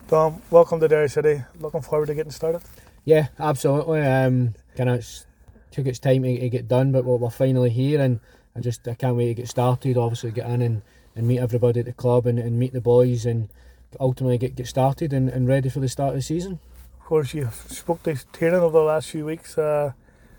Dom, welcome to Derry City. Looking forward to getting started. Yeah, absolutely. Kind of took its time to get done, but we're finally here, and I can't wait to get started. Obviously, get in and meet everybody at the club and meet the boys, and ultimately get started and ready for the start of the season. Of course, you've spoke to Tiernan over the last few weeks. How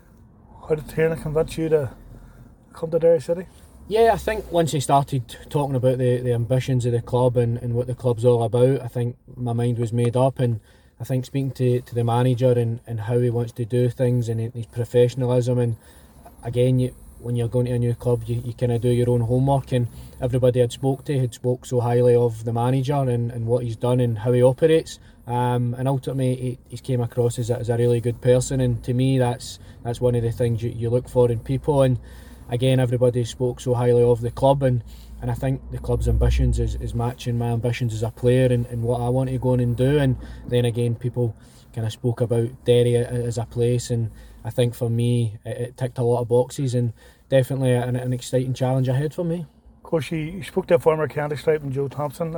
did Tiernan convince you to come to Derry City? Yeah, I think once he started talking about the ambitions of the club and what the club's all about, I think my mind was made up, and I think speaking to the manager and how he wants to do things and his professionalism, and again, when you're going to a new club, you kind of do your own homework, and everybody had spoke so highly of the manager and what he's done and how he operates, and ultimately he came across as a really good person, and to me that's one of the things you look for in people. And again, everybody spoke so highly of the club, and I think the club's ambitions is matching my ambitions as a player and what I want to go on and do. And then again, people kind of spoke about Derry as a place, and I think for me it ticked a lot of boxes, and definitely an exciting challenge ahead for me. Of course, you spoke to a former County stripe and Joe Thompson.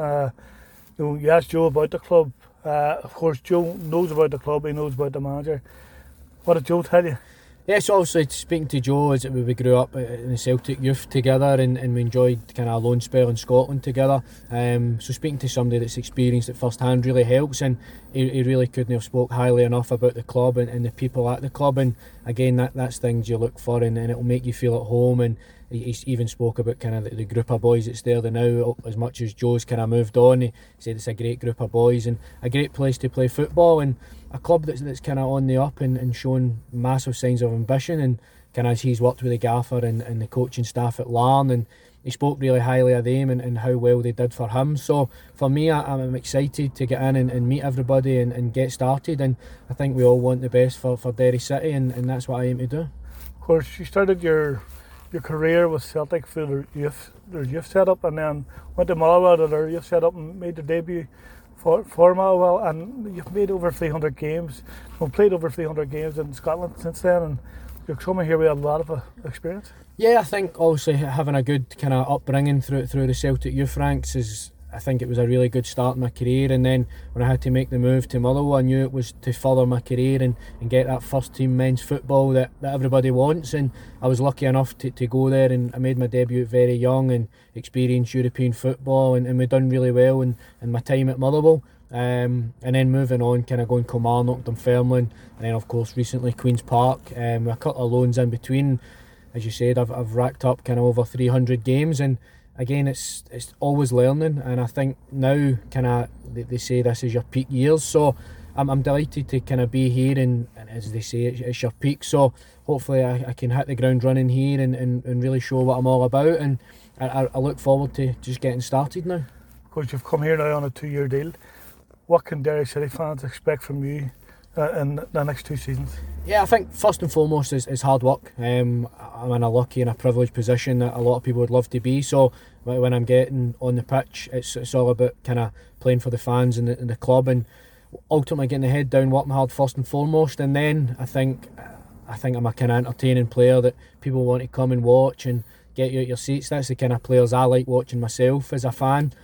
You asked Joe about the club. Of course, Joe knows about the club, he knows about the manager. What did Joe tell you? Yes, obviously speaking to Joe, is that we grew up in the Celtic youth together, and we enjoyed kind of a loan spell in Scotland together. So speaking to somebody that's experienced it firsthand really helps, and he really couldn't have spoke highly enough about the club and the people at the club. And again, that's things you look for, and it'll make you feel at home. And he even spoke about kind of the group of boys that's there now. As much as Joe's kind of moved on, he said it's a great group of boys and a great place to play football, and a club that's kind of on the up and showing massive signs of ambition. And kind of as he's worked with the gaffer and the coaching staff at Larne, and he spoke really highly of them and how well they did for him. So for me, I'm excited to get in and meet everybody and get started, and I think we all want the best for Derry City, and that's what I aim to do. Of course, you started your career with Celtic through their youth setup, and then went to Motherwell to their youth setup and made their debut for Motherwell, and you've made over 300 games. You've played over 300 games in Scotland since then, and you're coming here with a lot of experience. Yeah, I think obviously having a good kind of upbringing through the Celtic youth ranks I think it was a really good start in my career. And then when I had to make the move to Motherwell, I knew it was to further my career and get that first team men's football that everybody wants. And I was lucky enough to go there, and I made my debut very young and experienced European football, and we done really well in my time at Motherwell. And then moving on, kind of going Kilmarnock, Dunfermline, and then of course recently Queen's Park, with a couple of loans in between. As you said, I've racked up kind of over 300 games, and again, it's always learning, and I think now kind of they say this is your peak years, so I'm delighted to kind of be here, and as they say, it's your peak, so hopefully I can hit the ground running here and really show what I'm all about, and I look forward to just getting started now. Of course, you've come here now on a 2-year deal. What can Derry City fans expect from you in the next 2 seasons? Yeah, I think first and foremost is hard work. I'm in a lucky and a privileged position that a lot of people would love to be, so when I'm getting on the pitch, it's all about kind of playing for the fans and the club, and ultimately getting the head down, working hard first and foremost. And then I think I'm a kind of entertaining player that people want to come and watch and get you at your seats. That's the kind of players I like watching myself as a fan.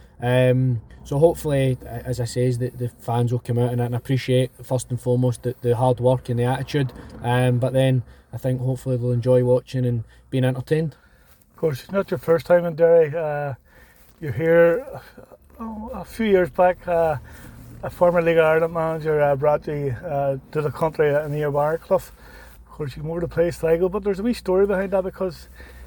So hopefully, as I say, the fans will come out and appreciate first and foremost the hard work and the attitude, but then I think hopefully they'll enjoy watching and being entertained. Of course, it's not your first time in Derry. You're here a few years back. A former League of Ireland manager brought you to the country near Barclough. Of course, you moved to play Sligo, but there's a wee story behind that, because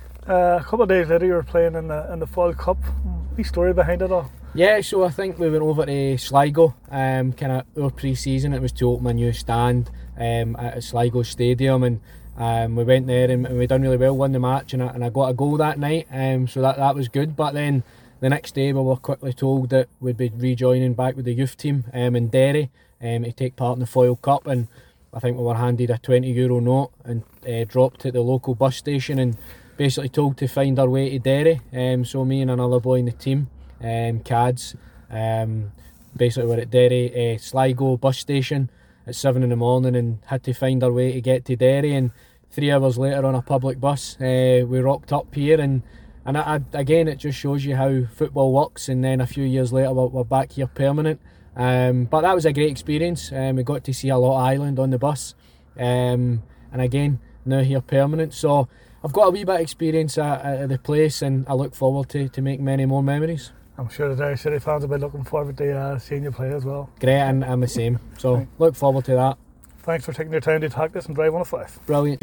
a couple of days later you were playing in the Fall Cup. Wee story behind it all. Yeah, so I think we went over to Sligo, kind of our pre-season. It was to open a new stand at Sligo Stadium, and we went there and we done really well, won the match, and I got a goal that night, so that was good. But then the next day we were quickly told that we'd be rejoining back with the youth team in Derry to take part in the Foyle Cup, and I think we were handed a €20 note and dropped at the local bus station and basically told to find our way to Derry. So me and another boy in the team, Cads, basically we're at Derry Sligo bus station at 7 in the morning and had to find our way to get to Derry, and 3 hours later on a public bus we rocked up here, and again it just shows you how football works. And then a few years later we're back here permanent, But that was a great experience. We got to see a lot of Ireland on the bus, and again now here permanent. So I've got a wee bit of experience at the place, and I look forward to make many more memories. I'm sure the Derry City fans will be looking forward to seeing you play as well. Great, and I'm the same. So look forward to that. Thanks for taking your time to talk this and drive on a 5. Brilliant.